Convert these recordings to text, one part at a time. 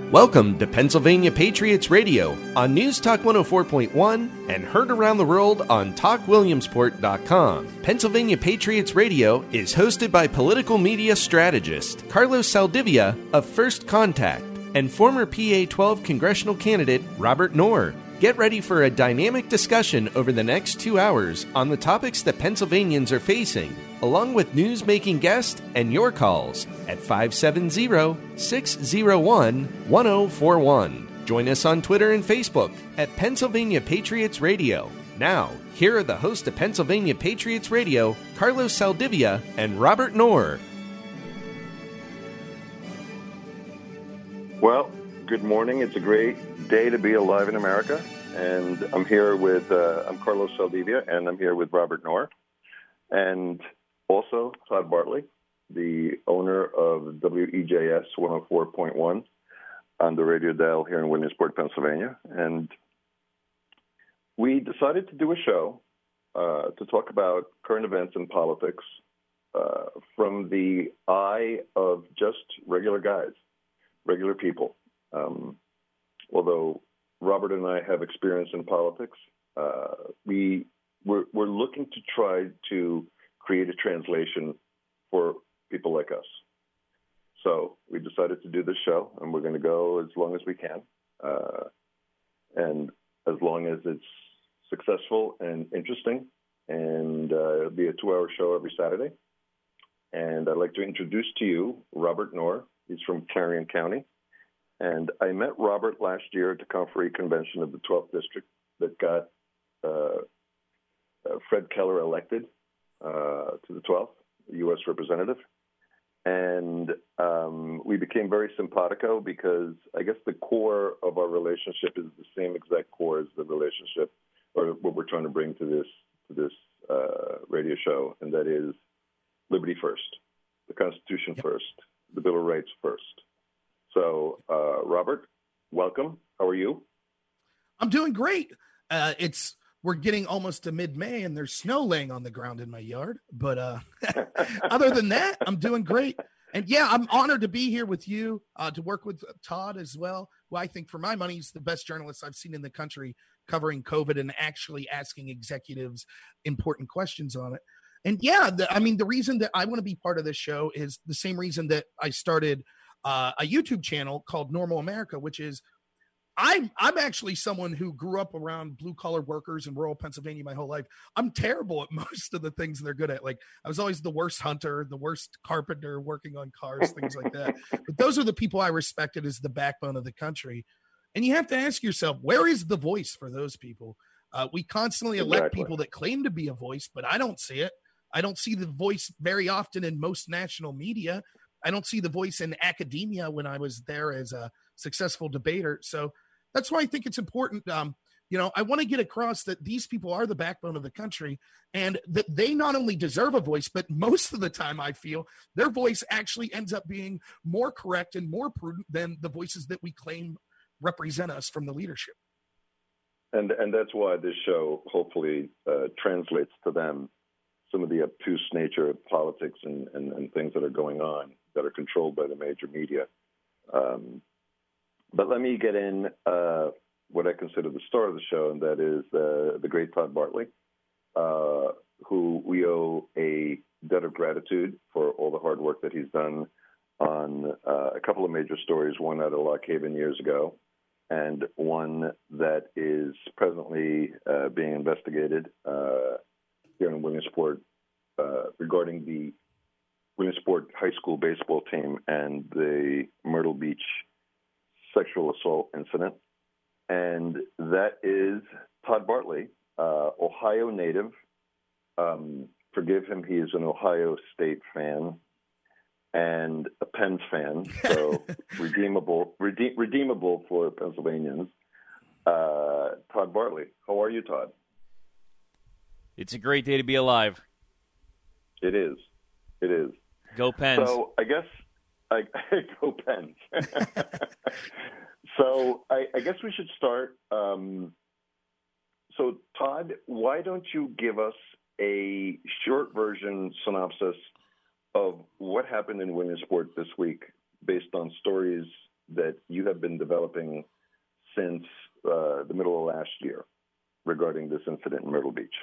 Welcome to Pennsylvania Patriots Radio on News Talk 104.1 and heard around the world on TalkWilliamsport.com. Pennsylvania Patriots Radio is hosted by political media strategist Carlos Saldivia of First Contact and former PA-12 congressional candidate Robert Knorr. Get ready for a dynamic discussion over the next 2 hours on the topics that Pennsylvanians are facing, along with news-making guests and your calls at 570-601-1041. Join us on Twitter and Facebook at Pennsylvania Patriots Radio. Now, here are the hosts of Pennsylvania Patriots Radio, Carlos Saldivia and Robert Knorr. Well, good morning. It's a great day to be alive in America. And I'm here with, I'm Carlos Saldivia, and I'm here with Robert Knorr. And also Todd Bartley, the owner of WEJS 104.1 on the radio dial here in Williamsport, Pennsylvania. And we decided to do a show to talk about current events and politics from the eye of just regular guys, regular people. Although Robert and I have experience in politics, we're looking to try to create a translation for people like us. So we decided to do this show, and we're going to go as long as we can, and as long as it's successful and interesting. And it'll be a 2-hour show every Saturday. And I'd like to introduce to you Robert Knorr. He's from Clarion County. And I met Robert last year at the Conferee Convention of the 12th District that got Fred Keller elected to the 12th, U.S. Representative. And we became very simpatico because I guess the core of our relationship is the same exact core as the relationship or what we're trying to bring to this radio show, and that is liberty first, the Constitution first, the Bill of Rights first. So, Robert, welcome. How are you? I'm doing great. We're getting almost to mid-May, and there's snow laying on the ground in my yard. But other than that, I'm doing great. And yeah, I'm honored to be here with you, to work with Todd as well, who I think, for my money, is the best journalist I've seen in the country covering COVID and actually asking executives important questions on it. And yeah, the reason that I want to be part of this show is the same reason that I started a YouTube channel called Normal America, which is I'm actually someone who grew up around blue collar workers in rural Pennsylvania my whole life. I'm terrible at most of the things they're good at. Like, I was always the worst hunter, the worst carpenter working on cars, things like that. But those are the people I respected as the backbone of the country. And you have to ask yourself, where is the voice for those people? We constantly elect people that claim to be a voice, but I don't see it. I don't see the voice very often in most national media. I don't see the voice in academia when I was there as a successful debater. So that's why I think it's important. I want to get across that these people are the backbone of the country, and that they not only deserve a voice, but most of the time I feel their voice actually ends up being more correct and more prudent than the voices that we claim represent us from the leadership. And that's why this show hopefully translates to them some of the obtuse nature of politics and things that are going on that are controlled by the major media. But let me get in what I consider the star of the show, and that is the great Todd Bartley, who we owe a debt of gratitude for all the hard work that he's done on a couple of major stories, one out of Lock Haven years ago, and one that is presently being investigated here in Williamsport regarding the Williamsport High School baseball team and the Myrtle Beach sexual assault incident. And that is Todd Bartley, Ohio native. Forgive him, he is an Ohio State fan and a Pens fan, so redeemable for Pennsylvanians. Todd Bartley, how are you, Todd? It's a great day to be alive. It is. Go Pens. So I guess go Pens. So I guess we should start. So Todd, why don't you give us a short version synopsis of what happened in Williamsport this week based on stories that you have been developing since the middle of last year regarding this incident in Myrtle Beach.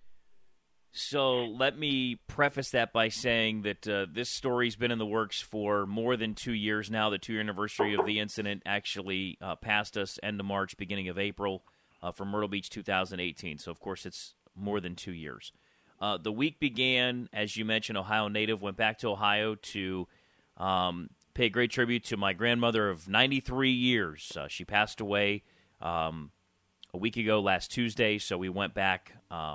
So let me preface that by saying that this story's been in the works for more than 2 years now. The 2-year anniversary of the incident actually passed us end of March, beginning of April for Myrtle Beach 2018. So, of course, it's more than 2 years. The week began, as you mentioned, Ohio native, went back to Ohio to pay great tribute to my grandmother of 93 years. She passed away a week ago last Tuesday, so we went back,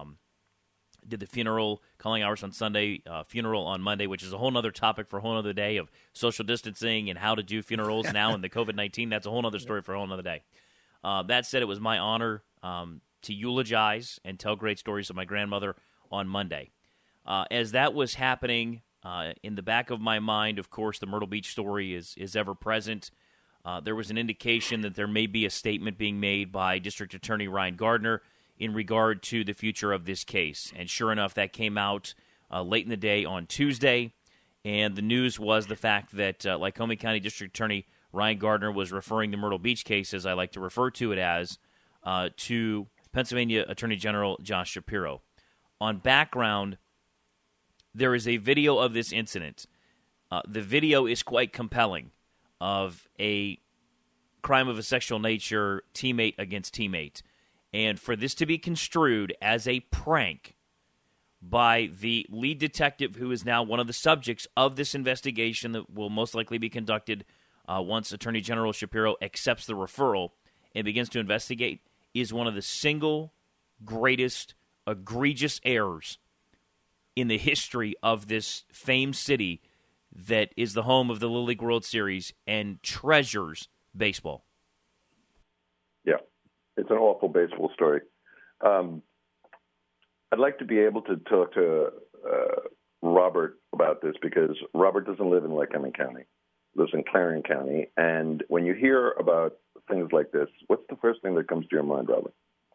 did the funeral, calling hours on Sunday, funeral on Monday, which is a whole other topic for a whole other day of social distancing and how to do funerals now in the COVID-19. That's a whole other story for a whole other day. That said, it was my honor to eulogize and tell great stories of my grandmother on Monday. As that was happening, in the back of my mind, of course, the Myrtle Beach story is ever present. There was an indication that there may be a statement being made by District Attorney Ryan Gardner in regard to the future of this case. And sure enough, that came out late in the day on Tuesday. And the news was the fact that Lycoming County District Attorney Ryan Gardner was referring the Myrtle Beach case, as I like to refer to it as, to Pennsylvania Attorney General Josh Shapiro. On background, there is a video of this incident. The video is quite compelling of a crime of a sexual nature, teammate against teammate. And for this to be construed as a prank by the lead detective, who is now one of the subjects of this investigation that will most likely be conducted once Attorney General Shapiro accepts the referral and begins to investigate, is one of the single greatest egregious errors in the history of this famed city that is the home of the Little League World Series and treasures baseball. Yeah, it's an awful baseball story. I'd like to be able to talk to Robert about this, because Robert doesn't live in Lycoming County, lives in Clarion County. And when you hear about things like this, what's the first thing that comes to your mind, Robert?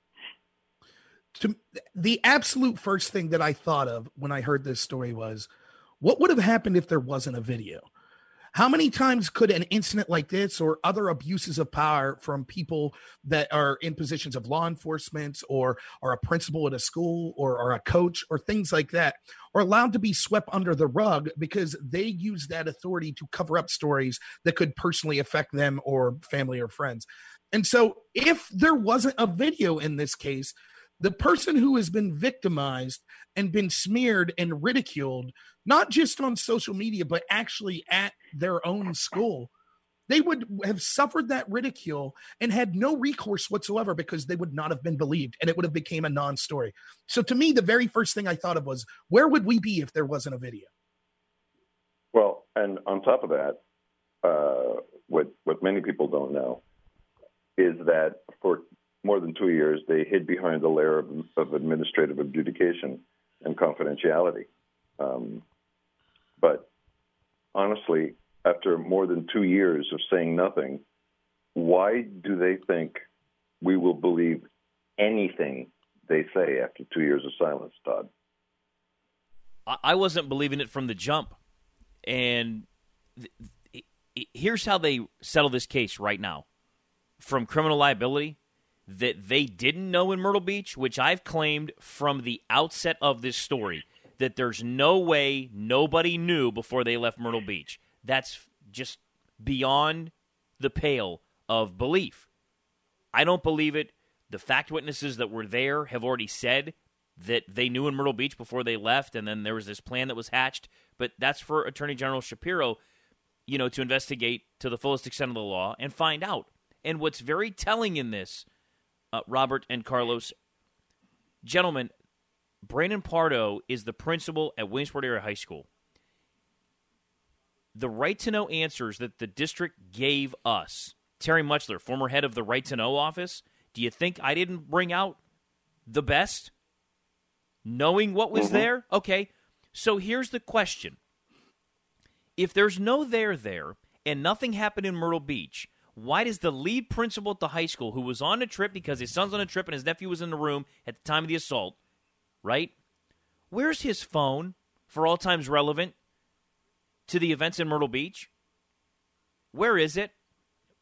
The absolute first thing that I thought of when I heard this story was, what would have happened if there wasn't a video? How many times could an incident like this or other abuses of power from people that are in positions of law enforcement or are a principal at a school or are a coach or things like that are allowed to be swept under the rug because they use that authority to cover up stories that could personally affect them or family or friends? And so if there wasn't a video in this case, the person who has been victimized and been smeared and ridiculed, not just on social media, but actually at their own school, they would have suffered that ridicule and had no recourse whatsoever because they would not have been believed and it would have become a non-story. So to me, the very first thing I thought of was, where would we be if there wasn't a video? Well, and on top of that, what many people don't know is that for more than 2 years, they hid behind a layer of administrative adjudication and confidentiality. But honestly, after more than 2 years of saying nothing, why do they think we will believe anything they say after 2 years of silence, Todd? I wasn't believing it from the jump. And here's how they settle this case right now. From criminal liability that they didn't know in Myrtle Beach, which I've claimed from the outset of this story, that there's no way nobody knew before they left Myrtle Beach. That's just beyond the pale of belief. I don't believe it. The fact witnesses that were there have already said that they knew in Myrtle Beach before they left, and then there was this plan that was hatched. But that's for Attorney General Shapiro, to investigate to the fullest extent of the law and find out. And what's very telling in this, Robert and Carlos, gentlemen, Brandon Pardo is the principal at Williamsport Area High School. The Right to Know answers that the district gave us, Terry Muchler, former head of the Right to Know office, do you think I didn't bring out the best? Knowing what was there? Okay, so here's the question. If there's no there and nothing happened in Myrtle Beach, why does the lead principal at the high school, who was on a trip because his son's on a trip and his nephew was in the room at the time of the assault, right? Where's his phone for all times relevant to the events in Myrtle Beach? Where is it?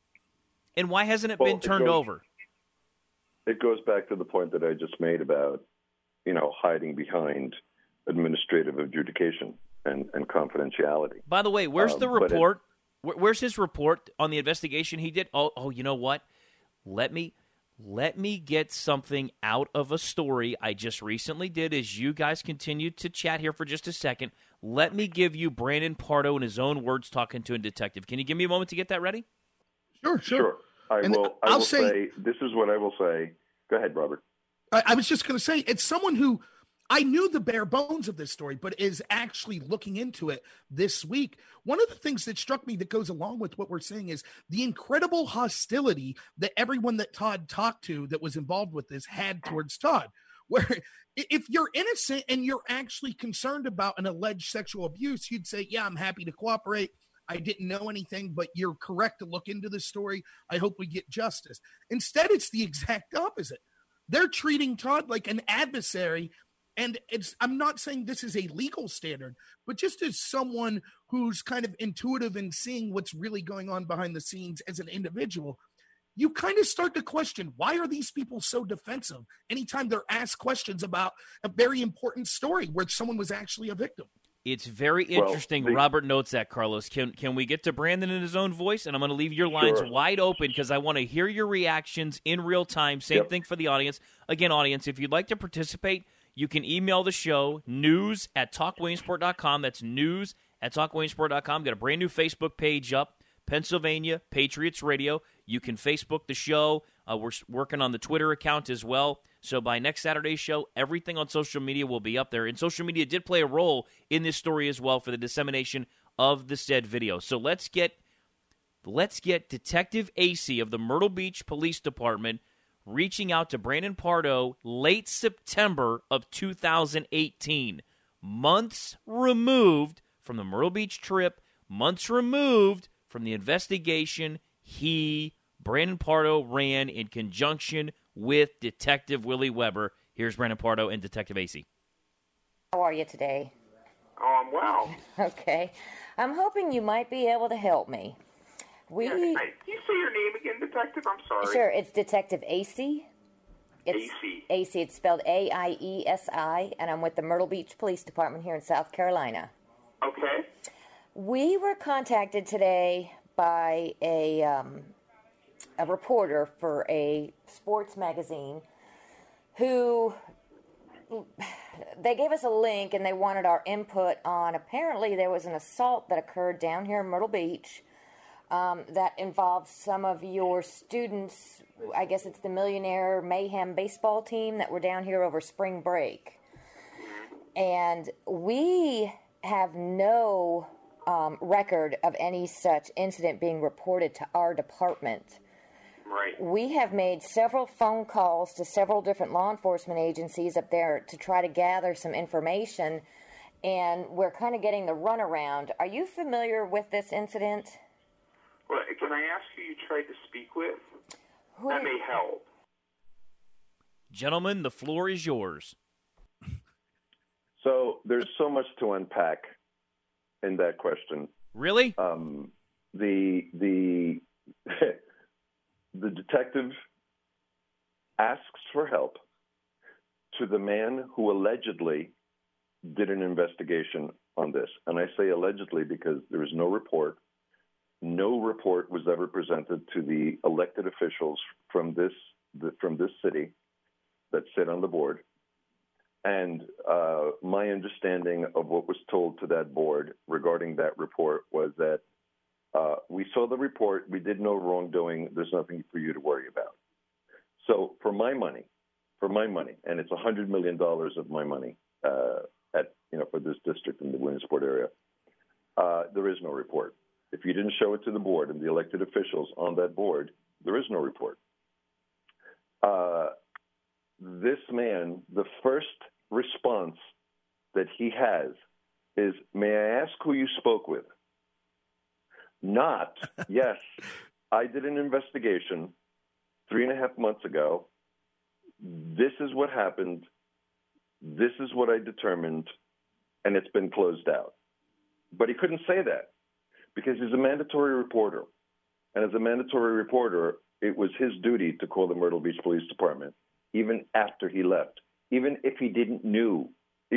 And why hasn't it been turned over? It goes back to the point that I just made about, hiding behind administrative adjudication and confidentiality. By the way, where's the report? Where's his report on the investigation he did? Oh, you know what? Let me get something out of a story I just recently did as you guys continue to chat here for just a second. Let me give you Brandon Pardo in his own words talking to a detective. Can you give me a moment to get that ready? Sure. I will say, this is what I will say. Go ahead, Robert. I was just going to say, it's someone who I knew the bare bones of this story, but is actually looking into it this week. One of the things that struck me that goes along with what we're saying is the incredible hostility that everyone that Todd talked to that was involved with this had towards Todd. Where if you're innocent and you're actually concerned about an alleged sexual abuse, you'd say, yeah, I'm happy to cooperate. I didn't know anything, but you're correct to look into the story. I hope we get justice. Instead, it's the exact opposite. They're treating Todd like an adversary. And I'm not saying this is a legal standard, but just as someone who's kind of intuitive in seeing what's really going on behind the scenes as an individual, you kind of start to question, why are these people so defensive anytime they're asked questions about a very important story where someone was actually a victim? It's very interesting. Robert notes that, Carlos. Can we get to Brandon in his own voice? And I'm going to leave your lines wide open because I want to hear your reactions in real time. Same thing for the audience. Again, audience, if you'd like to participate, you can email the show, news@talkwilliamsport.com. That's news@talkwilliamsport.com. Got a brand new Facebook page up, Pennsylvania Patriots Radio. You can Facebook the show. We're working on the Twitter account as well. So by next Saturday's show, everything on social media will be up there. And social media did play a role in this story as well for the dissemination of the said video. So let's get Detective AC of the Myrtle Beach Police Department reaching out to Brandon Pardo late September of 2018. Months removed from the Myrtle Beach trip, months removed from the investigation Brandon Pardo, ran in conjunction with Detective Willie Weber. Here's Brandon Pardo and Detective AC. How are you today? Oh, I'm well. Okay. I'm hoping you might be able to help me. Can you say your name again, Detective? I'm sorry. Sure, it's Detective AC. AC. AC, it's spelled AIESI, and I'm with the Myrtle Beach Police Department here in South Carolina. Okay. We were contacted today by a reporter for a sports magazine who they gave us a link and they wanted our input on, apparently there was an assault that occurred down here in Myrtle Beach that involved some of your students. I guess it's the Millionaire Mayhem baseball team that were down here over spring break. And we have no record of any such incident being reported to our department. Right. We have made several phone calls to several different law enforcement agencies up there to try to gather some information, and we're kind of getting the runaround. Are you familiar with this incident? Well, can I ask who you tried to speak with? That may help. Gentlemen, the floor is yours. So there's so much to unpack in that question. Really? The detective asks for help to the man who allegedly did an investigation on this. And I say allegedly because there is no report. No report was ever presented to the elected officials from this city that sit on the board. And my understanding of what was told to that board regarding that report was that we saw the report, we did no wrongdoing, there's nothing for you to worry about. So for my money, and it's $100 million of my money for this district in the Williamsport area, there is no report. If you didn't show it to the board and the elected officials on that board, there is no report. This man, the first response that he has is, may I ask who you spoke with? Not, yes, I did an investigation 3.5 months ago. This is what happened. This is what I determined, and it's been closed out. But he couldn't say that because he's a mandatory reporter. And as a mandatory reporter, it was his duty to call the Myrtle Beach Police Department, even after he left, even if he didn't know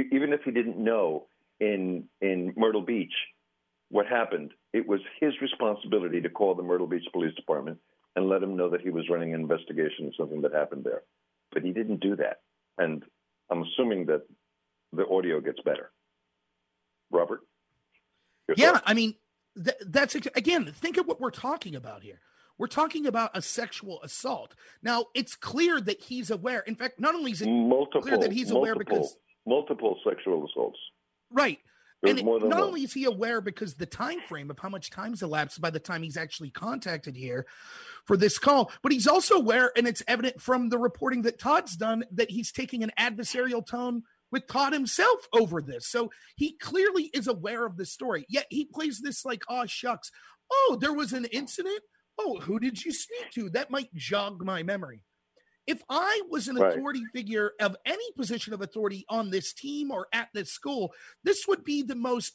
in Myrtle Beach what happened. It was his responsibility to call the Myrtle Beach Police Department and let him know that he was running an investigation of something that happened there. But he didn't do that. And I'm assuming that the audio gets better. Robert? Yeah, thoughts? I mean, that's again, think of what we're talking about here. We're talking about a sexual assault. Now, it's clear that he's aware. In fact, not only is it clear that he's aware because multiple sexual assaults. Right. And not only is he aware because the time frame of how much time's elapsed by the time he's actually contacted here for this call, but he's also aware, and it's evident from the reporting that Todd's done, that he's taking an adversarial tone with Todd himself over this. So he clearly is aware of the story, yet he plays this like, oh, shucks. Oh, there was an incident? Oh, who did you speak to? That might jog my memory. If I was an authority figure of any position of authority on this team or at this school, this would be the most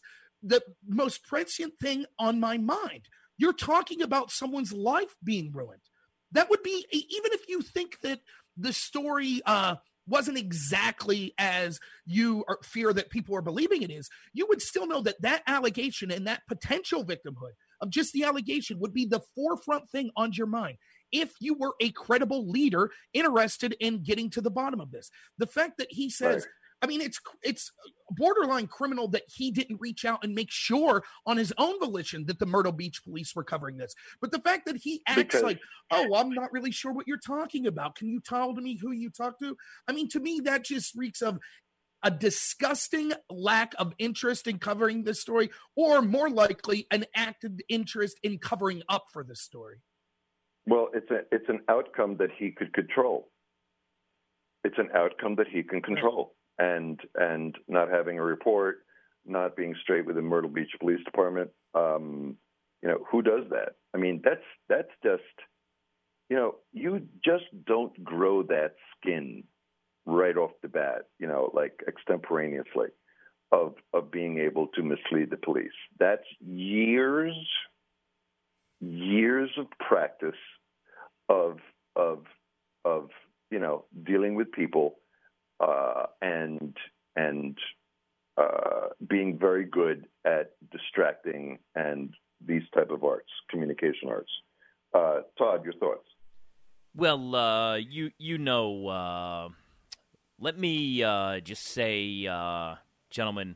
prescient thing on my mind. You're talking about someone's life being ruined. That would be, even if you think that the story wasn't exactly as you fear that people are believing it is, you would still know that that allegation and that potential victimhood of just the allegation would be the forefront thing on your mind if you were a credible leader interested in getting to the bottom of this. The fact that he says, I mean, it's borderline criminal that he didn't reach out and make sure on his own volition that the Myrtle Beach police were covering this. But the fact that he acts like, oh, I'm not really sure what you're talking about. Can you tell me who you talked to? I mean, to me, that just reeks of a disgusting lack of interest in covering this story, or more likely an active interest in covering up for this story. Well, it's an outcome that he could control. It's an outcome that he can control. And not having a report, not being straight with the Myrtle Beach Police Department, who does that? I mean, that's just, you just don't grow that skin right off the bat, like extemporaneously of being able to mislead the police. That's years of practice of dealing with people and being very good at distracting and these type of arts, communication arts. Todd, your thoughts? Well, let me just say, gentlemen,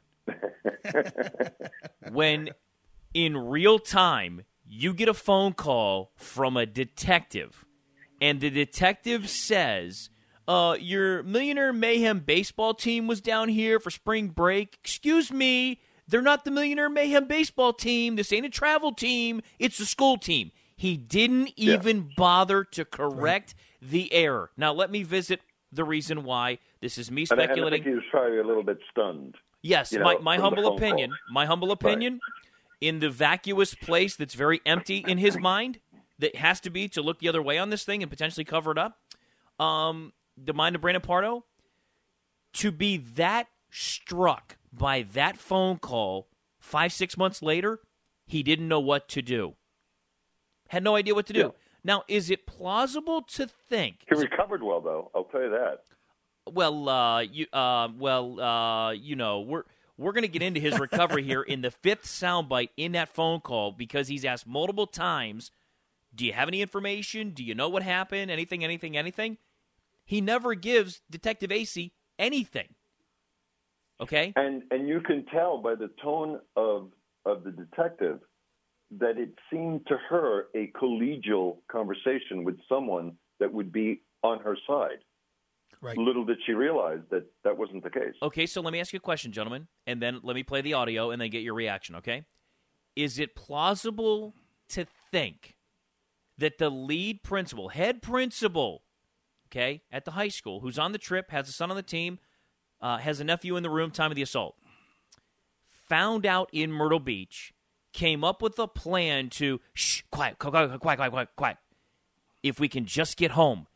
when in real time you get a phone call from a detective, and the detective says, your Millionaire Mayhem baseball team was down here for spring break. Excuse me, they're not the Millionaire Mayhem baseball team. This ain't a travel team. It's a school team. He didn't even bother to correct the error. Now, let me visit the reason why. This is me speculating. I think he was probably a little bit stunned. Yes, my humble opinion. My humble opinion, in the vacuous place that's very empty in his mind, that has to be to look the other way on this thing and potentially cover it up, the mind of Brandon Pardo, to be that struck by that phone call 5-6 months later, he didn't know what to do. Had no idea what to do. Yeah. Now, is it plausible to think... He recovered well, though. I'll tell you that. Well, we're going to get into his recovery here in the fifth soundbite in that phone call, because he's asked multiple times, do you have any information? Do you know what happened? Anything? He never gives Detective Acey anything. Okay? And you can tell by the tone of the detective that it seemed to her a collegial conversation with someone that would be on her side. Right. Little did she realize that wasn't the case. Okay, so let me ask you a question, gentlemen, and then let me play the audio and then get your reaction, okay? Is it plausible to think that the lead principal, head principal, okay, at the high school, who's on the trip, has a son on the team, has a nephew in the room, time of the assault, found out in Myrtle Beach, came up with a plan to, quiet. If we can just get home,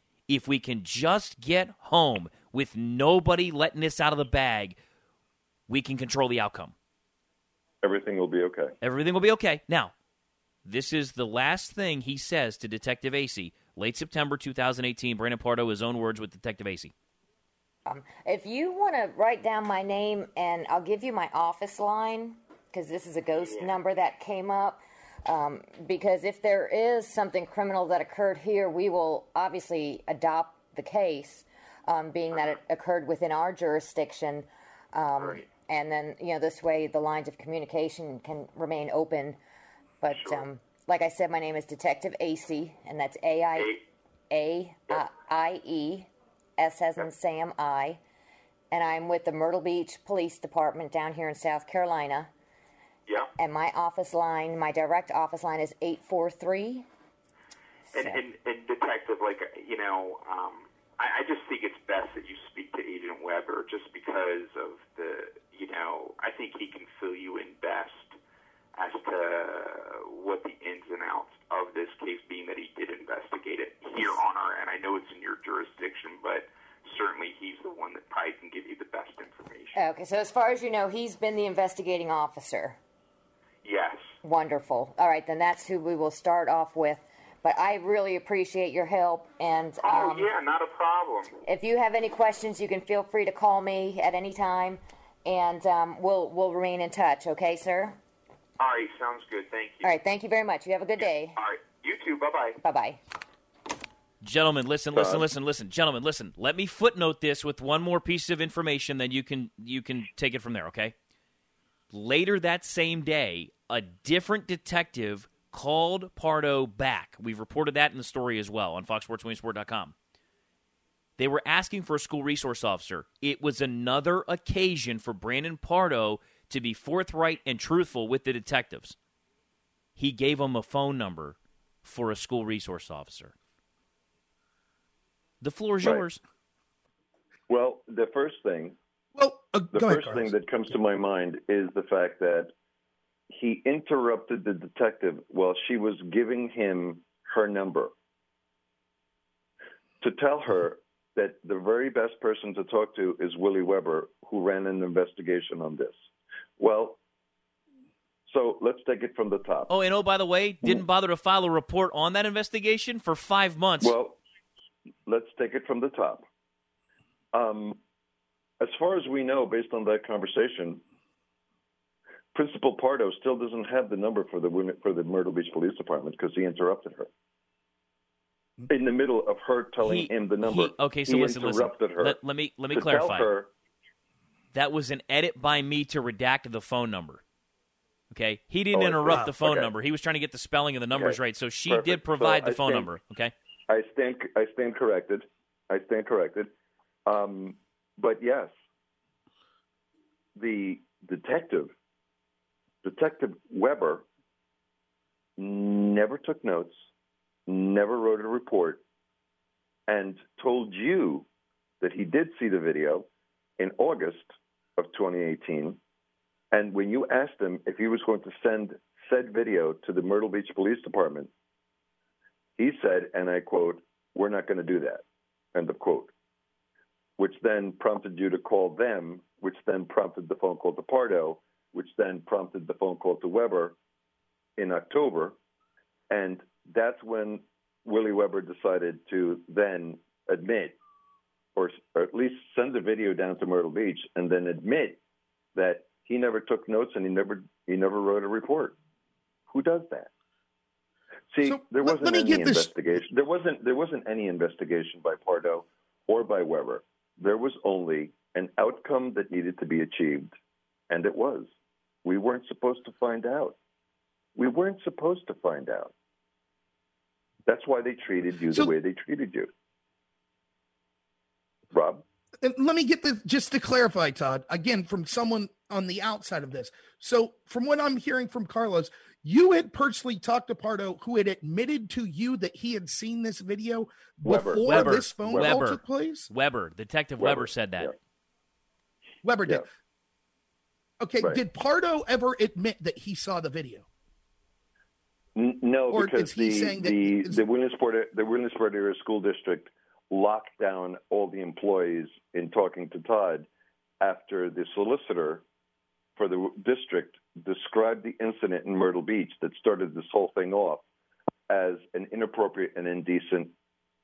with nobody letting this out of the bag, we can control the outcome. Everything will be okay. Now, this is the last thing he says to Detective Acey Late September 2018. Brandon Pardo, his own words with Detective Acey. If you want to write down my name, and I'll give you my office line, because this is a ghost number that came up. Because if there is something criminal that occurred here, we will obviously adopt the case, being that it occurred within our jurisdiction. Right. And then, this way the lines of communication can remain open. But like I said, my name is Detective Acey, and that's A-I-E. S as in Sam, I. And I'm with the Myrtle Beach Police Department down here in South Carolina. Yeah. And my office line, my direct office line is 843. And Detective, I just think it's best that you speak to Agent Weber just because of I think he can fill you in best as to what the ins and outs of this case, being that he did investigate it here on our end. I know it's in your jurisdiction, but certainly he's the one that probably can give you the best information. Okay, so as far as you know, he's been the investigating officer. Yes. Wonderful. All right, then that's who we will start off with. But I really appreciate your help. And not a problem. If you have any questions, you can feel free to call me at any time, and we'll remain in touch. Okay, sir? All right, sounds good. Thank you. All right, thank you very much. You have a good day. All right, you too. Bye-bye. Bye-bye. Gentlemen, listen. Gentlemen, listen. Let me footnote this with one more piece of information, then you can take it from there, okay? Later that same day, a different detective called Pardo back. We've reported that in the story as well on FoxSportsWilliamsport.com. They were asking for a school resource officer. It was another occasion for Brandon Pardo to be forthright and truthful with the detectives. He gave them a phone number for a school resource officer. The floor is yours. Well, the first thing that comes to my mind is the fact that he interrupted the detective while she was giving him her number to tell her that the very best person to talk to is Willie Weber, who ran an investigation on this. Well, so let's take it from the top. Oh, and by the way, didn't bother to file a report on that investigation for 5 months. Well, let's take it from the top. As far as we know, based on that conversation, Principal Pardo still doesn't have the number for the Myrtle Beach Police Department because he interrupted her in the middle of her telling him the number. Listen. Her. Let me clarify. That was an edit by me to redact the phone number. Okay, he didn't interrupt the phone number. He was trying to get the spelling of the numbers right, so she did provide the phone number. Okay, I stand corrected. But yes, the Detective Weber, never took notes, never wrote a report, and told you that he did see the video in August of 2018. And when you asked him if he was going to send said video to the Myrtle Beach Police Department, he said, and I quote, "We're not going to do that," end of quote, which then prompted you to call them, which then prompted the phone call to Pardo, which then prompted the phone call to Weber in October. And that's when Willie Weber decided to then admit, or at least send the video down to Myrtle Beach and then admit that he never took notes and he never wrote a report. Who does that? See, there wasn't any investigation. There wasn't any investigation by Pardo or by Weber. There was only an outcome that needed to be achieved, and it was. We weren't supposed to find out. That's why they treated you the way they treated you. Rob? And let me get this, just to clarify, Todd, again, from someone on the outside of this. So from what I'm hearing from Carlos, you had personally talked to Pardo, who had admitted to you that he had seen this video before this phone call took place? Detective Weber said that. Yeah. Weber did. Yeah. Okay, right. Did Pardo ever admit that he saw the video? No, or because is he saying that the Williamsport Area School District locked down all the employees in talking to Todd after the solicitor for the district described the incident in Myrtle Beach that started this whole thing off as an inappropriate and indecent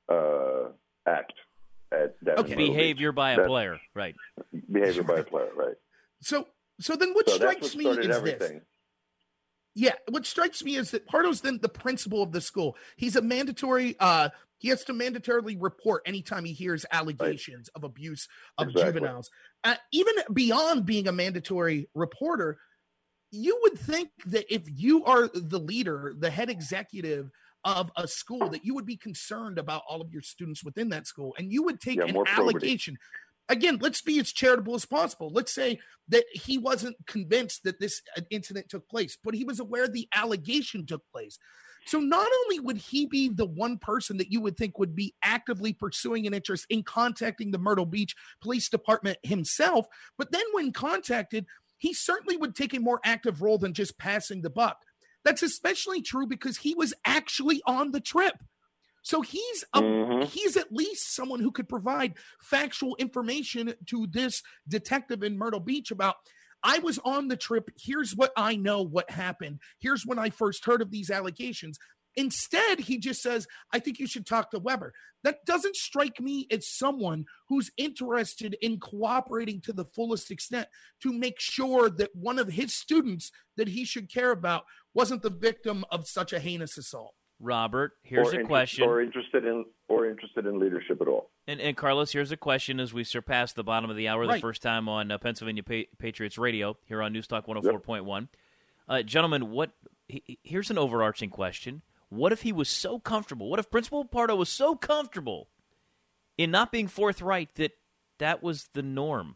act at that. Okay. Behavior by a player, right? Behavior by a player, right? So then what strikes me is everything. this. Yeah, what strikes me is that Pardo's then the principal of the school. He's a mandatory, he has to mandatorily report anytime he hears allegations of abuse of juveniles. Even beyond being a mandatory reporter, you would think that if you are the leader, the head executive of a school, that you would be concerned about all of your students within that school, and you would take an allegation. Again, let's be as charitable as possible. Let's say that he wasn't convinced that this incident took place, but he was aware the allegation took place. So not only would he be the one person that you would think would be actively pursuing an interest in contacting the Myrtle Beach Police Department himself, but then when contacted, he certainly would take a more active role than just passing the buck. That's especially true because he was actually on the trip. So he's at least someone who could provide factual information to this detective in Myrtle Beach about, I was on the trip. Here's what I know what happened. Here's when I first heard of these allegations. Instead, he just says, I think you should talk to Weber. That doesn't strike me as someone who's interested in cooperating to the fullest extent to make sure that one of his students that he should care about wasn't the victim of such a heinous assault. Robert, here's a question. Or interested in leadership at all. And Carlos, here's a question as we surpass the bottom of the hour, the first time on Pennsylvania Patriots Radio here on News Talk 104.1. Gentlemen, here's an overarching question. What if he was so comfortable? What if Principal Pardo was so comfortable in not being forthright that was the norm?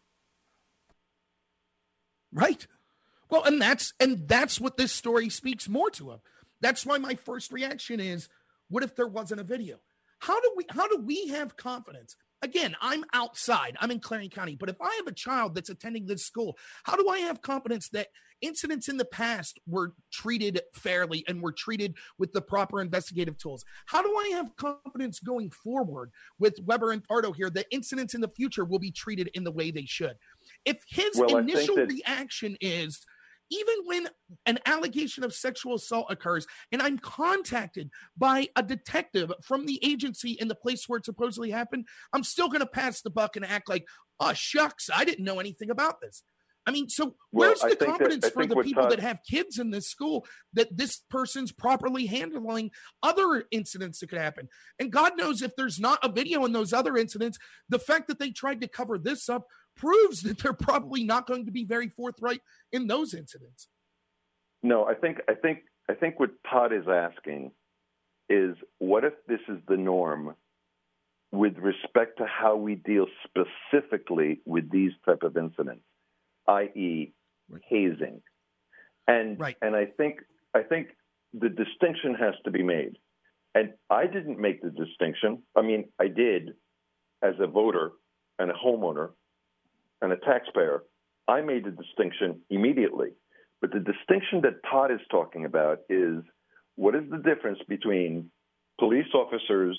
Right. Well, and that's what this story speaks more to him. That's why my first reaction is, what if there wasn't a video? How do we have confidence? Again, I'm outside. I'm in Clarion County. But if I have a child that's attending this school, how do I have confidence that incidents in the past were treated fairly and were treated with the proper investigative tools? How do I have confidence going forward with Weber and Pardo here that incidents in the future will be treated in the way they should? If his initial reaction is, even when an allegation of sexual assault occurs and I'm contacted by a detective from the agency in the place where it supposedly happened, I'm still going to pass the buck and act like, oh, shucks, I didn't know anything about this. I mean, so where's the confidence for the people that have kids in this school that this person's properly handling other incidents that could happen? And God knows if there's not a video in those other incidents, the fact that they tried to cover this up proves that they're probably not going to be very forthright in those incidents. No, I think what Todd is asking is, what if this is the norm with respect to how we deal specifically with these type of incidents, i.e. hazing? And I think the distinction has to be made. And I didn't make the distinction. I mean, I did as a voter and a homeowner and a taxpayer. I made the distinction immediately. But the distinction that Todd is talking about is, what is the difference between police officers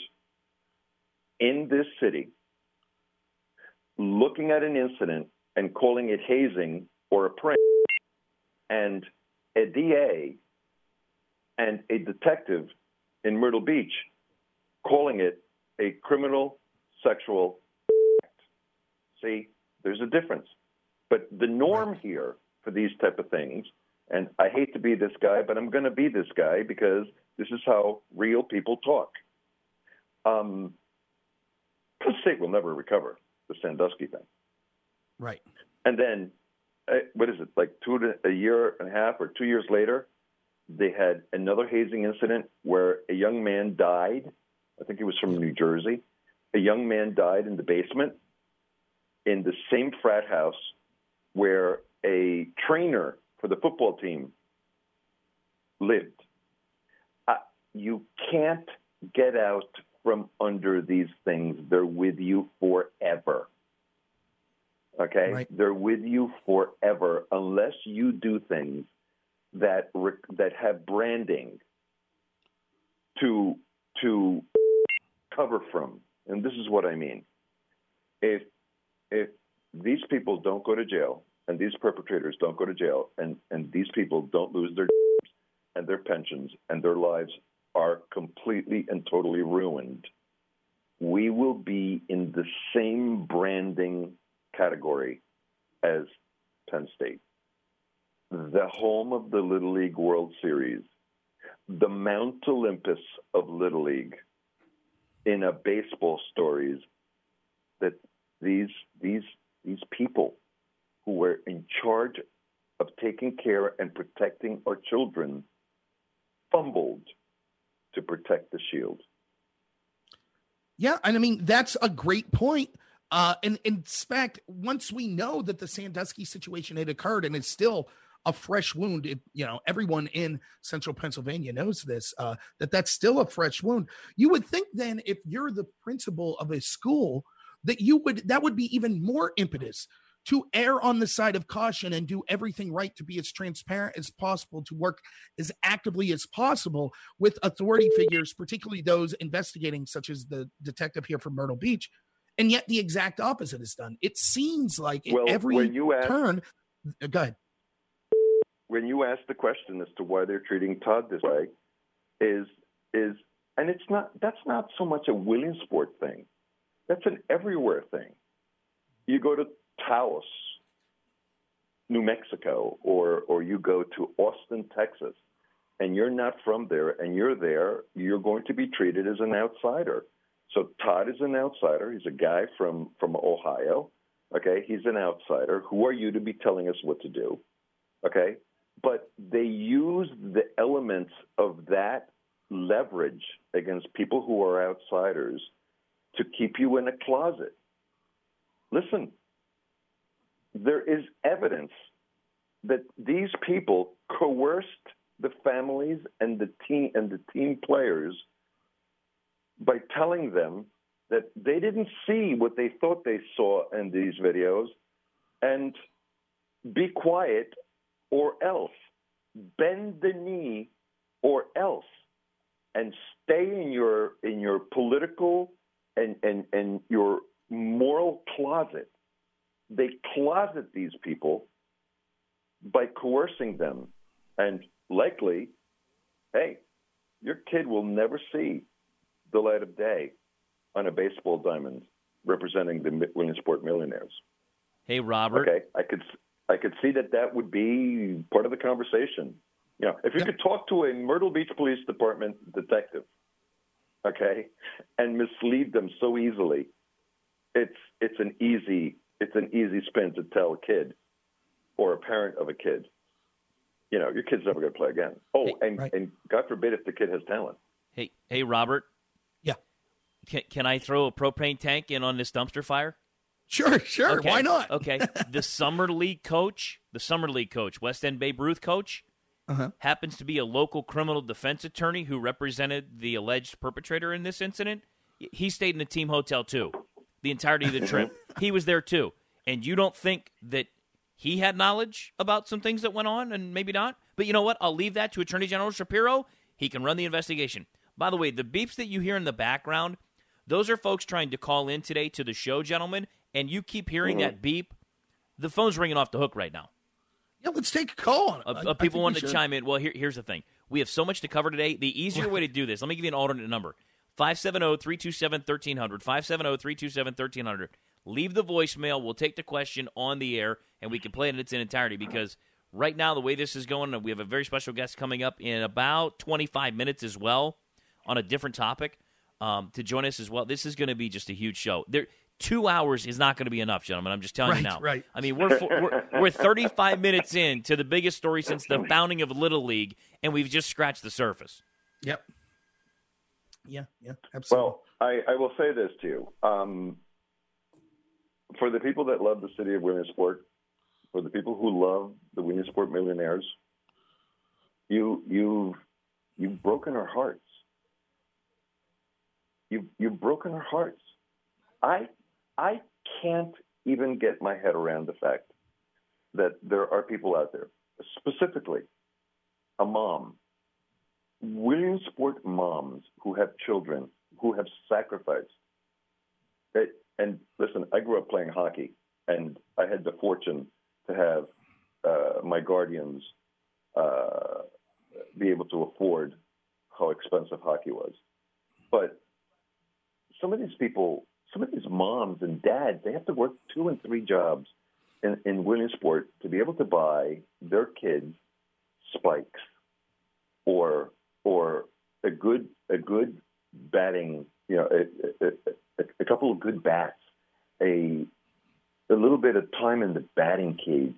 in this city looking at an incident and calling it hazing or a prank, and a DA and a detective in Myrtle Beach calling it a criminal sexual act? See, there's a difference. But the norm here for these type of things, and I hate to be this guy, but I'm going to be this guy because this is how real people talk. The state will never recover the Sandusky thing. Right. And then, what is it, like a year and a half or 2 years later, they had another hazing incident where a young man died. I think he was from New Jersey. A young man died in the basement in the same frat house where a trainer for the football team lived. You can't get out from under these things. They're with you forever. Okay? Right. They're with you forever unless you do things that have branding to cover from. And this is what I mean. If these people don't go to jail, and these perpetrators don't go to jail, and these people don't lose their jobs and their pensions, and their lives are completely and totally ruined, we will be in the same branding category as Penn State, the home of the Little League World Series, the Mount Olympus of Little League. In a baseball stories, that these people who were in charge of taking care and protecting our children fumbled to protect the shield. Yeah, and I mean, that's a great point. And in fact, once we know that the Sandusky situation had occurred and it's still a fresh wound, everyone in central Pennsylvania knows this, that's still a fresh wound. You would think then, if you're the principal of a school, that would be even more impetus to err on the side of caution and do everything right, to be as transparent as possible, to work as actively as possible with authority figures, particularly those investigating, such as the detective here from Myrtle Beach. And yet the exact opposite is done. It seems like every turn. Go ahead. When you ask the question as to why they're treating Todd this way, and that's not so much a Williamsport thing. That's an everywhere thing. You go to Taos, New Mexico, or you go to Austin, Texas, and you're not from there, and you're there, you're going to be treated as an outsider. So Todd is an outsider. He's a guy from Ohio. Okay, he's an outsider. Who are you to be telling us what to do? Okay, but they use the elements of that leverage against people who are outsiders to keep you in a closet. Listen, there is evidence that these people coerced the families and the team players by telling them that they didn't see what they thought they saw in these videos, and be quiet or else, bend the knee or else, and stay in your political and your moral closet. They closet these people by coercing them, and likely, hey, your kid will never see the light of day on a baseball diamond representing the Williamsport Millionaires. Hey, Robert. Okay, I could see that would be part of the conversation. If you could talk to a Myrtle Beach Police Department detective, okay, and mislead them so easily, it's an easy spin to tell a kid or a parent of a kid, your kid's never going to play again. Oh, hey, and God forbid if the kid has talent. Hey, Robert. Yeah. Can I throw a propane tank in on this dumpster fire? Sure. Okay. Why not? Okay. The Summer League coach, West End Babe Ruth coach, happens to be a local criminal defense attorney who represented the alleged perpetrator in this incident. He stayed in the team hotel, too, the entirety of the trip. He was there, too. And you don't think that he had knowledge about some things that went on, and maybe not? But you know what? I'll leave that to Attorney General Shapiro. He can run the investigation. By the way, the beeps that you hear in the background, those are folks trying to call in today to the show, gentlemen, and you keep hearing that beep. The phone's ringing off the hook right now. Yeah, let's take a call on it. People want to chime in. Well, here's the thing. We have so much to cover today. The easier way to do this, let me give you an alternate number. 570-327-1300, 570-327-1300. Leave the voicemail. We'll take the question on the air, and we can play it in its entirety, because right now the way this is going, we have a very special guest coming up in about 25 minutes as well on a different topic to join us as well. This is going to be just a huge show. 2 hours is not going to be enough, gentlemen. I'm just telling you now. Right. I mean, we're 35 minutes in to the biggest story since the founding of Little League, and we've just scratched the surface. Yep. Yeah, absolutely. Well, I will say this to you. For the people that love the city of Williamsport, for the people who love the Williamsport Millionaires, you've broken our hearts. You've broken our hearts. I can't even get my head around the fact that there are people out there, specifically a mom, Williamsport moms who have children who have sacrificed. And listen, I grew up playing hockey, and I had the fortune to have my guardians be able to afford how expensive hockey was. But some of these people, some of these moms and dads, they have to work 2 and 3 jobs in Williamsport to be able to buy their kids spikes or a good batting, a couple of good bats, a little bit of time in the batting cage,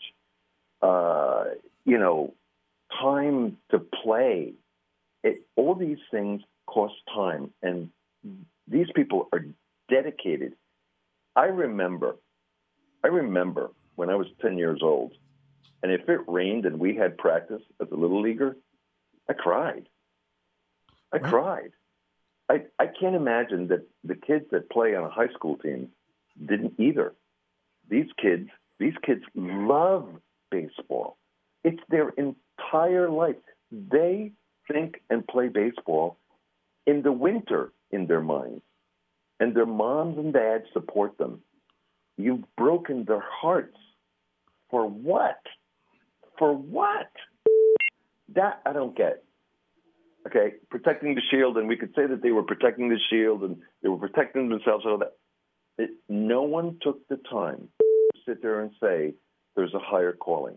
time to play. All these things cost time, and these people are dedicated. I remember when I was 10 years old, and if it rained and we had practice as a little leaguer, I cried. I can't imagine that the kids that play on a high school team didn't either. These kids love baseball. It's their entire life. They think and play baseball in the winter in their minds, and their moms and dads support them. You've broken their hearts. For what? For what? That I don't get. Okay, protecting the shield, and we could say that they were protecting the shield and they were protecting themselves and all that. No one took the time to sit there and say there's a higher calling.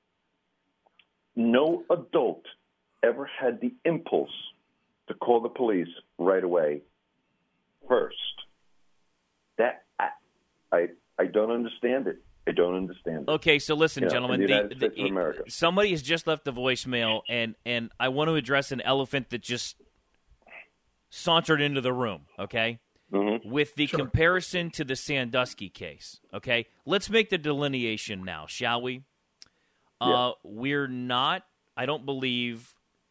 No adult ever had the impulse to call the police right away first. That I don't understand it. I don't understand it. Okay, so listen, gentlemen. In the United States of America. Somebody has just left the voicemail, and I want to address an elephant that just sauntered into the room, okay? Mm-hmm. With the comparison to the Sandusky case, okay? Let's make the delineation now, shall we? Yeah. We're not, I don't believe,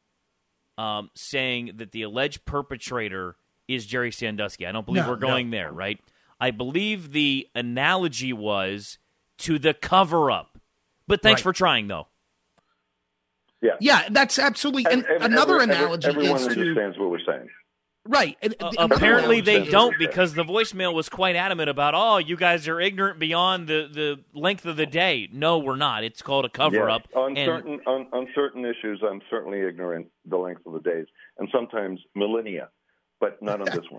saying that the alleged perpetrator is Jerry Sandusky. I don't believe we're going there, right? I believe the analogy was to the cover-up. But thanks for trying, though. Yeah, that's absolutely another analogy. Everyone understands what we're saying. Right. Apparently they don't, because the voicemail was quite adamant about, you guys are ignorant beyond the length of the day. No, we're not. It's called a cover-up. Yeah. On certain issues, I'm certainly ignorant the length of the days, and sometimes millennia, but not on this one.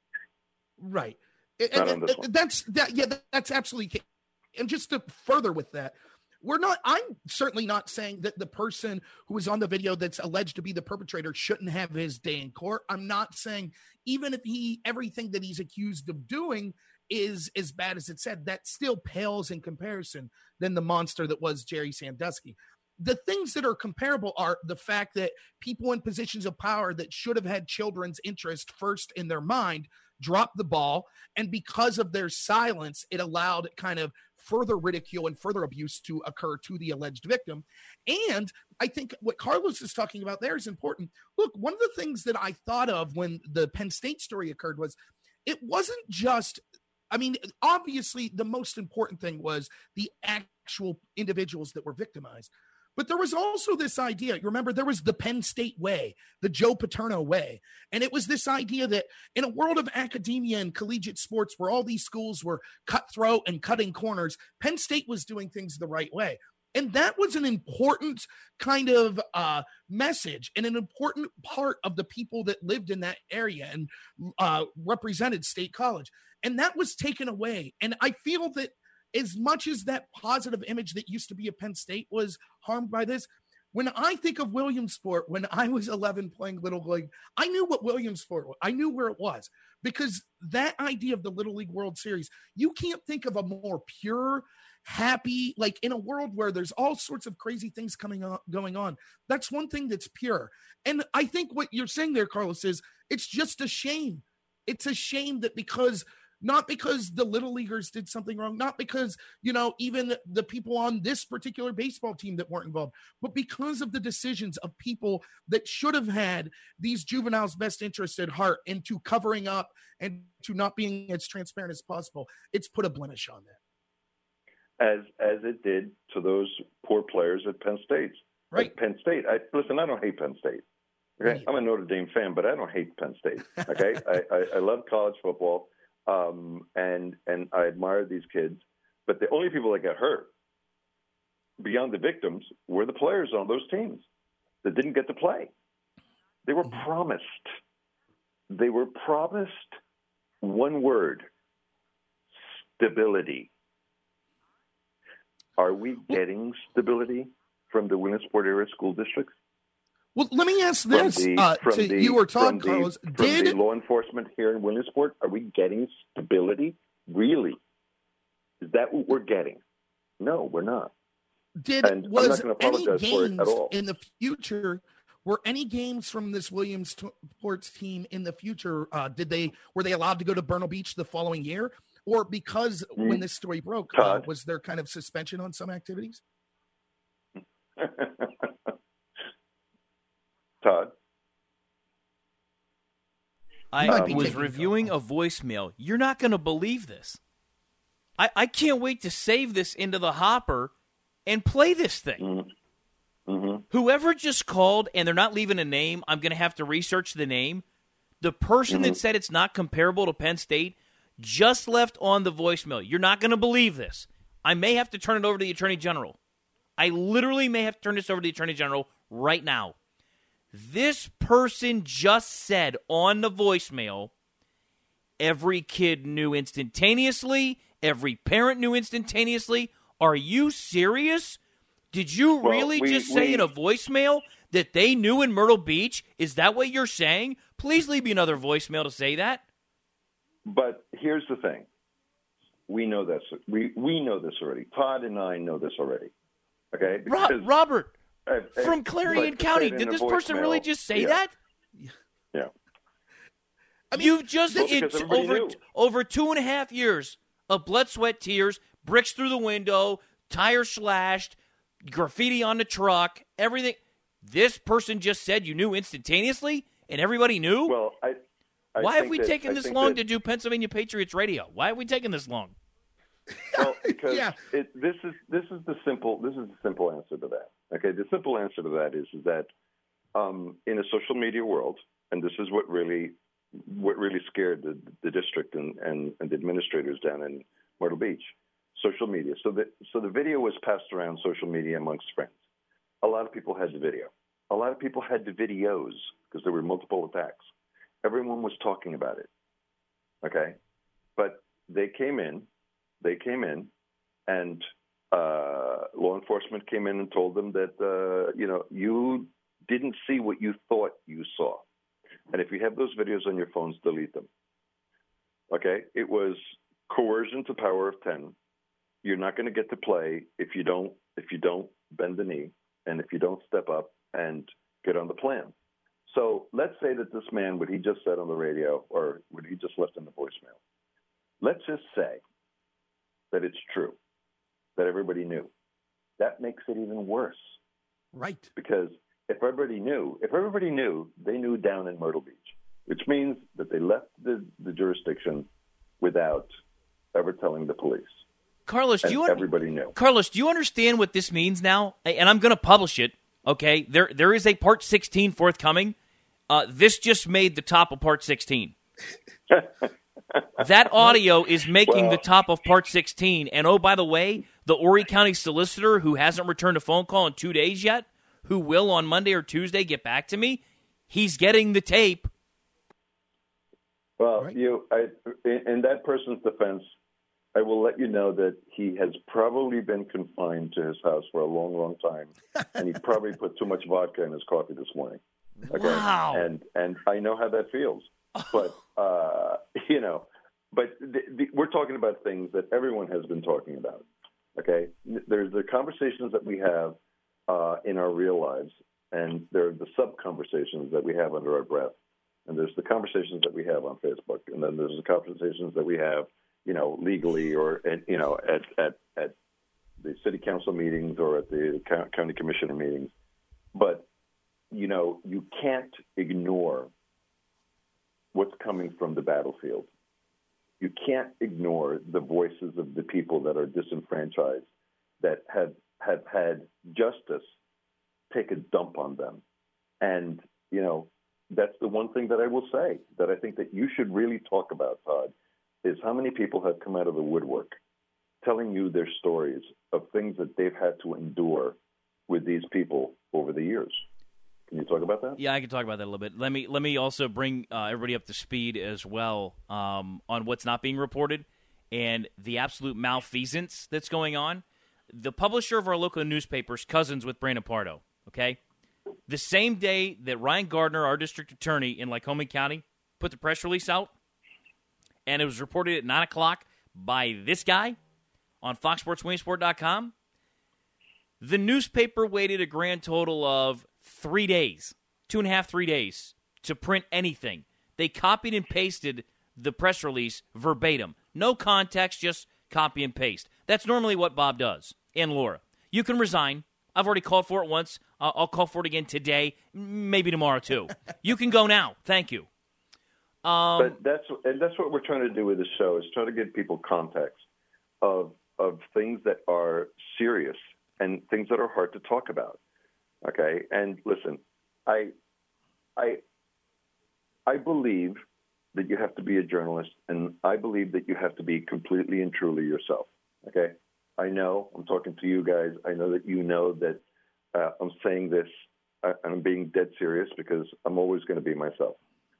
Right. Not on this one. That's absolutely. And just to further with that, I'm certainly not saying that the person who is on the video that's alleged to be the perpetrator shouldn't have his day in court. I'm not saying even if everything that he's accused of doing is as bad as it said, that still pales in comparison than the monster that was Jerry Sandusky. The things that are comparable are the fact that people in positions of power that should have had children's interest first in their mind dropped the ball, and because of their silence, it allowed kind of further ridicule and further abuse to occur to the alleged victim. And I think what Carlos is talking about there is important. Look, one of the things that I thought of when the Penn State story occurred was it wasn't just, obviously the most important thing was the actual individuals that were victimized. But there was also this idea, you remember, there was the Penn State way, the Joe Paterno way. And it was this idea that in a world of academia and collegiate sports where all these schools were cutthroat and cutting corners, Penn State was doing things the right way. And that was an important kind of message and an important part of the people that lived in that area and represented State College. And that was taken away. And I feel that as much as that positive image that used to be at Penn State was harmed by this, when I think of Williamsport, when I was 11 playing Little League, I knew what Williamsport was. I knew where it was, because that idea of the Little League World Series, you can't think of a more pure, happy, like in a world where there's all sorts of crazy things going on. That's one thing that's pure. And I think what you're saying there, Carlos, is it's just a shame. It's a shame that not because the Little Leaguers did something wrong, not because, even the people on this particular baseball team that weren't involved, but because of the decisions of people that should have had these juveniles' best interest at heart into covering up and to not being as transparent as possible. It's put a blemish on that. As it did to those poor players at Penn State. Right. At Penn State. I don't hate Penn State. Okay? I'm a Notre Dame fan, but I don't hate Penn State. Okay. I love college football. And I admire these kids, but the only people that got hurt beyond the victims were the players on those teams that didn't get to play. They were promised One word: stability. Are we getting stability from the Williamsport area school districts? Well, let me ask this to you or Todd, Carlos. From the law enforcement here in Williamsport, are we getting stability? Really? Is that what we're getting? No, we're not. Was any games in the future? Were any games from this Williamsport team in the future? Were they allowed to go to Myrtle Beach the following year, or because when this story broke, was there kind of suspension on some activities? Todd? I was reviewing a voicemail. You're not going to believe this. I can't wait to save this into the hopper and play this thing. Mm-hmm. Whoever just called, and they're not leaving a name, I'm going to have to research the name. The person that said it's not comparable to Penn State just left on the voicemail. You're not going to believe this. I may have to turn it over to the Attorney General. I literally may have to turn this over to the Attorney General right now. This person just said on the voicemail, every kid knew instantaneously, every parent knew instantaneously. Are you serious? Did you really just say in a voicemail that they knew in Myrtle Beach? Is that what you're saying? Please leave me another voicemail to say that. But here's the thing. We know this. We know this already. Todd and I know this already. Okay? Robert, from Clarion County, did this person really just say that? Yeah. I mean, you've just over 2.5 years of blood, sweat, tears, bricks through the window, tire slashed, graffiti on the truck, everything. This person just said you knew instantaneously, and everybody knew? Well, why have we taken this long to do Pennsylvania Patriots Radio? Why have we taken this long? Well, because this is the simple answer to that. Okay, the simple answer to that is that in a social media world, and this is what really scared the district and the administrators down in Myrtle Beach. Social media. So the video was passed around social media amongst friends. A lot of people had the video. A lot of people had the videos because there were multiple attacks. Everyone was talking about it. Okay? But they came in, and law enforcement came in and told them that, you didn't see what you thought you saw. And if you have those videos on your phones, delete them. Okay? It was coercion to power of 10. You're not going to get to play if you don't bend the knee and if you don't step up and get on the plan. So let's say that this man, what he just said on the radio or what he just left in the voicemail, let's just say that it's true, that everybody knew. That makes it even worse. Right. Because if everybody knew, they knew down in Myrtle Beach, which means that they left the jurisdiction without ever telling the police. Carlos, everybody knew. Carlos, do you understand what this means now? And I'm going to publish it, okay? There is a Part 16 forthcoming. This just made the top of Part 16. That audio is making the top of Part 16. And, oh, by the way, the Horry County solicitor who hasn't returned a phone call in 2 days yet, who will on Monday or Tuesday get back to me, he's getting the tape. Well, right. In that person's defense, I will let you know that he has probably been confined to his house for a long, long time, and he probably put too much vodka in his coffee this morning. Okay? Wow! And I know how that feels, but we're talking about things that everyone has been talking about. Okay, there's the conversations that we have in our real lives, and there are the sub conversations that we have under our breath, and there's the conversations that we have on Facebook, and then there's the conversations that we have, legally or at the city council meetings or at the county commissioner meetings. But, you can't ignore what's coming from the battlefield. You can't ignore the voices of the people that are disenfranchised, that have had justice take a dump on them. And, that's the one thing that I will say that I think that you should really talk about, Todd, is how many people have come out of the woodwork telling you their stories of things that they've had to endure with these people over the years. Can you talk about that? Yeah, I can talk about that a little bit. Let me also bring everybody up to speed as well on what's not being reported and the absolute malfeasance that's going on. The publisher of our local newspaper's cousins with Brandon Pardo, okay? The same day that Ryan Gardner, our district attorney in Lycoming County, put the press release out, and it was reported at 9 o'clock by this guy on FoxSportsWilliamsport.com, the newspaper waited a grand total of 3 days, 2.5, 3 days, to print anything. They copied and pasted the press release verbatim. No context, just copy and paste. That's normally what Bob does. And Laura, you can resign. I've already called for it once. I'll call for it again today, maybe tomorrow too. You can go now. Thank you. But that's what we're trying to do with the show, is try to give people context of things that are serious and things that are hard to talk about. Okay, and listen, I believe that you have to be a journalist, and I believe that you have to be completely and truly yourself. Okay, I know I'm talking to you guys. I know that you know that I'm saying this, and I'm being dead serious because I'm always going to be myself.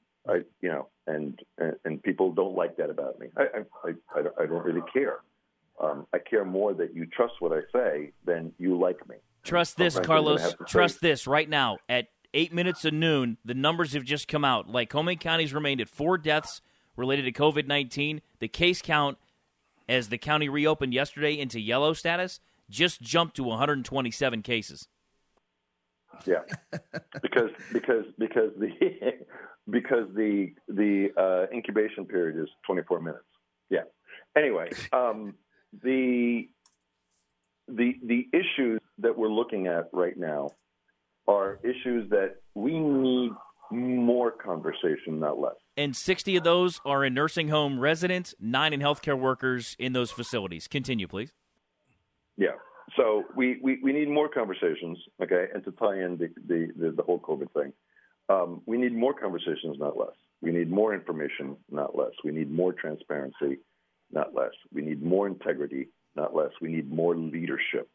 And people don't like that about me. I don't really care. I care more that you trust what I say than you like me. Trust this, Carlos. Trust this right now. At 8 minutes of noon, the numbers have just come out. Lycoming County's remained at 4 deaths related to COVID-19. The case count, as the county reopened yesterday into yellow status, just jumped to 127 cases. Yeah, because the incubation period is 24 minutes. Yeah. Anyway, the issues that we're looking at right now are issues that we need more conversation, not less. And 60 of those are in nursing home residents, 9 in healthcare workers in those facilities. Continue, please. Yeah. So we need more conversations, okay, and to tie in the whole COVID thing, we need more conversations, not less. We need more information, not less. We need more transparency, not less. We need more integrity, not less. We need more leadership,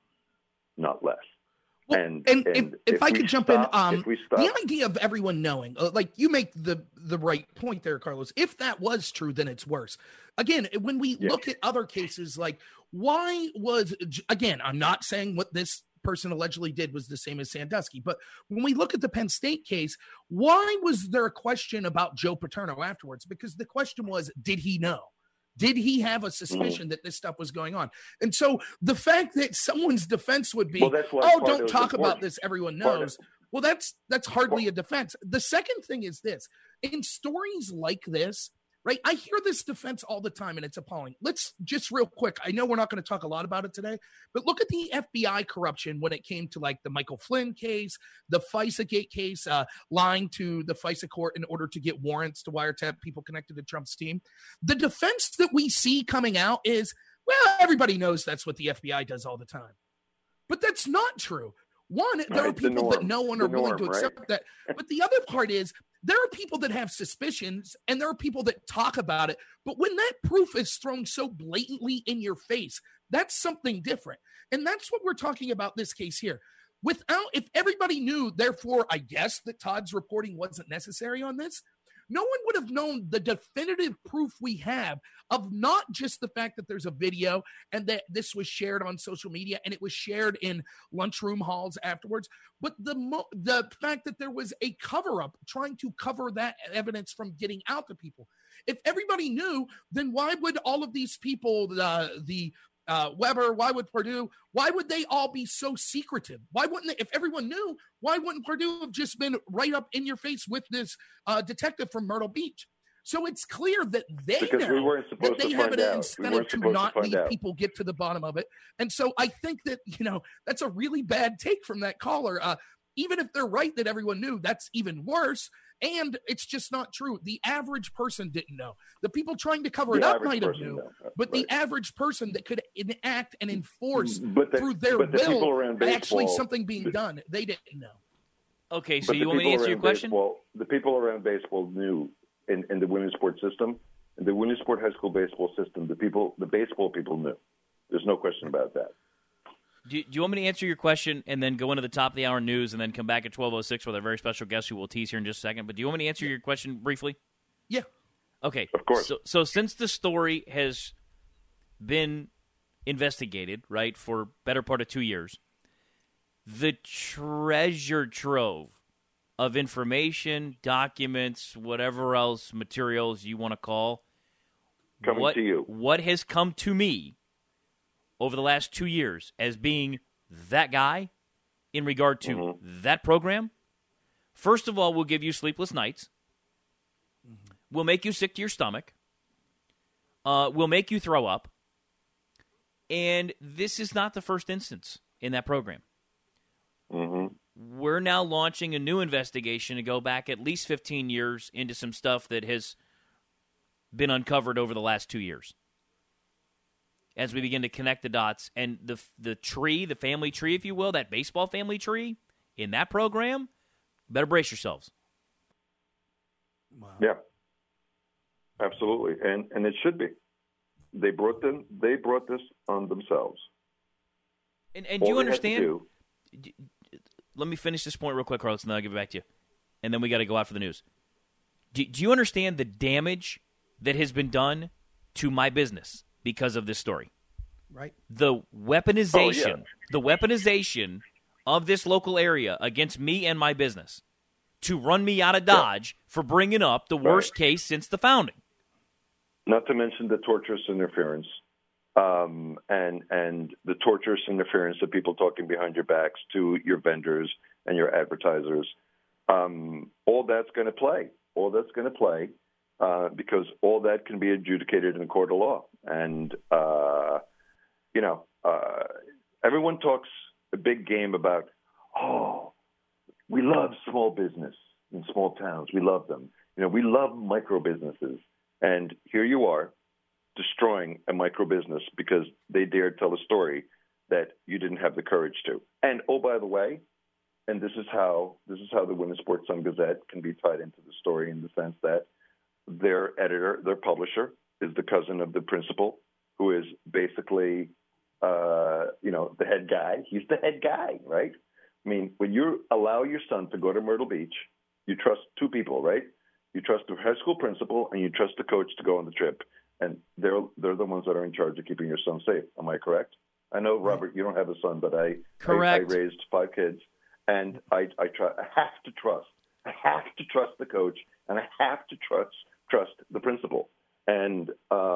not less. Well, and if I could jump in, the idea of everyone knowing, like you make the right point there, Carlos. If that was true, then it's worse. Again, when we look at other cases, like why was, again, I'm not saying what this person allegedly did was the same as Sandusky, but when we look at the Penn State case, why was there a question about Joe Paterno afterwards? Because the question was, did he know? Did he have a suspicion that this stuff was going on? And so the fact that someone's defense would be, don't talk about this, everyone knows. Well, that's hardly a defense. The second thing is this. In stories like this, right, I hear this defense all the time, and it's appalling. Let's just real quick, I know we're not going to talk a lot about it today, but look at the FBI corruption when it came to like the Michael Flynn case, the FISA-gate case, lying to the FISA court in order to get warrants to wiretap people connected to Trump's team. The defense that we see coming out is, well, everybody knows that's what the FBI does all the time. But that's not true. One, there are people that no one are willing to accept that. But the other part is, there are people that have suspicions and there are people that talk about it. But when that proof is thrown so blatantly in your face, that's something different. And that's what we're talking about this case here. If everybody knew, therefore, I guess that Todd's reporting wasn't necessary on this, no one would have known the definitive proof we have of not just the fact that there's a video and that this was shared on social media and it was shared in lunchroom halls afterwards, but the fact that there was a cover-up trying to cover that evidence from getting out to people. If everybody knew, then why would all of these people, Weber, why would Purdue, why would they all be so secretive? Why wouldn't they, if everyone knew, why wouldn't Purdue have just been right up in your face with this detective from Myrtle Beach? So it's clear that they know that they have an incentive to not leave people get to the bottom of it. And so I think that, that's a really bad take from that caller. Even if they're right that everyone knew, that's even worse. And it's just not true. The average person didn't know. The people trying to cover it up might have known, but the average person that could enact and enforce through their will actually something being done, they didn't know. Okay, so you want me to answer your question? The people around baseball knew in the women's sports system, in the women's sport high school baseball system, the baseball people knew. There's no question about that. Do you want me to answer your question and then go into the top of the hour news and then come back at 12:06 with a very special guest who we'll tease here in just a second? But do you want me to answer your question briefly? Yeah. Okay. Of course. So since the story has been investigated, right, for better part of 2 years, the treasure trove of information, documents, whatever else materials you want to call, Coming to you. What has come to me over the last 2 years as being that guy in regard to that program? First of all, we'll give you sleepless nights. We'll make you sick to your stomach. We'll make you throw up. And this is not the first instance in that program. We're now launching a new investigation to go back at least 15 years into some stuff that has been uncovered over the last 2 years. As we begin to connect the dots, and the tree, the family tree, if you will, that baseball family tree in that program, better brace yourselves. Wow. Yeah, absolutely, and it should be. They brought this on themselves. And do you understand? Do, let me finish this point real quick, Carlos, and then I'll give it back to you. And then we got to go out for the news. Do you understand the damage that has been done to my business because of this story? Right. The weaponization, Oh, yeah. the weaponization of this local area against me and my business to run me out of Dodge for bringing up the worst case since the founding. Not to mention the torturous interference, and the torturous interference of people talking behind your backs to your vendors and your advertisers. All that's going to play. All that's going to play because all that can be adjudicated in a court of law. And everyone talks a big game about, we love small business in small towns. We love them. We love micro businesses. And here you are destroying a micro business because they dared tell a story that you didn't have the courage to. And, oh, by the way, and this is how the Women's Sports Sun Gazette can be tied into the story in the sense that their editor, their publisher, is the cousin of the principal, who is basically, the head guy. He's the head guy, right? I mean, when you allow your son to go to Myrtle Beach, you trust two people, right? You trust the high school principal and you trust the coach to go on the trip. And they're the ones that are in charge of keeping your son safe. Am I correct? I know, Robert, you don't have a son, but I raised 5 kids. And I have to trust the coach, and I have to trust the principal. And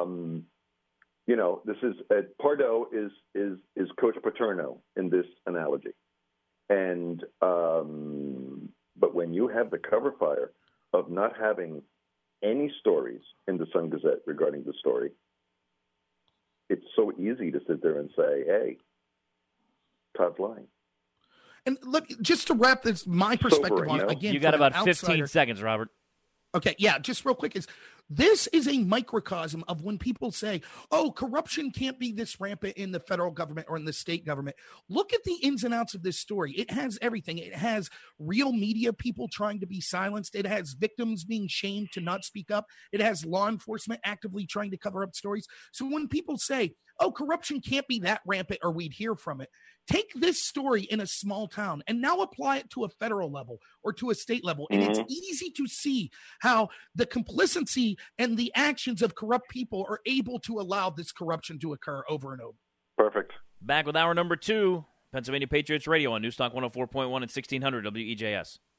this is Pardo is Coach Paterno in this analogy. And but when you have the cover fire of not having any stories in the Sun Gazette regarding the story, it's so easy to sit there and say, "Hey, Todd's lying." And look, just to wrap this, my perspective on it again. You got about 15 outsider, seconds, Robert. Okay, yeah, just real quick this is a microcosm of when people say, corruption can't be this rampant in the federal government or in the state government. Look at the ins and outs of this story. It has everything. It has real media people trying to be silenced. It has victims being shamed to not speak up. It has law enforcement actively trying to cover up stories. So when people say, corruption can't be that rampant or we'd hear from it, take this story in a small town and now apply it to a federal level or to a state level. And it's easy to see how the complicity and the actions of corrupt people are able to allow this corruption to occur over and over. Perfect. Back with hour number 2, Pennsylvania Patriots Radio on Newstalk 104.1 and 1600 WEJS.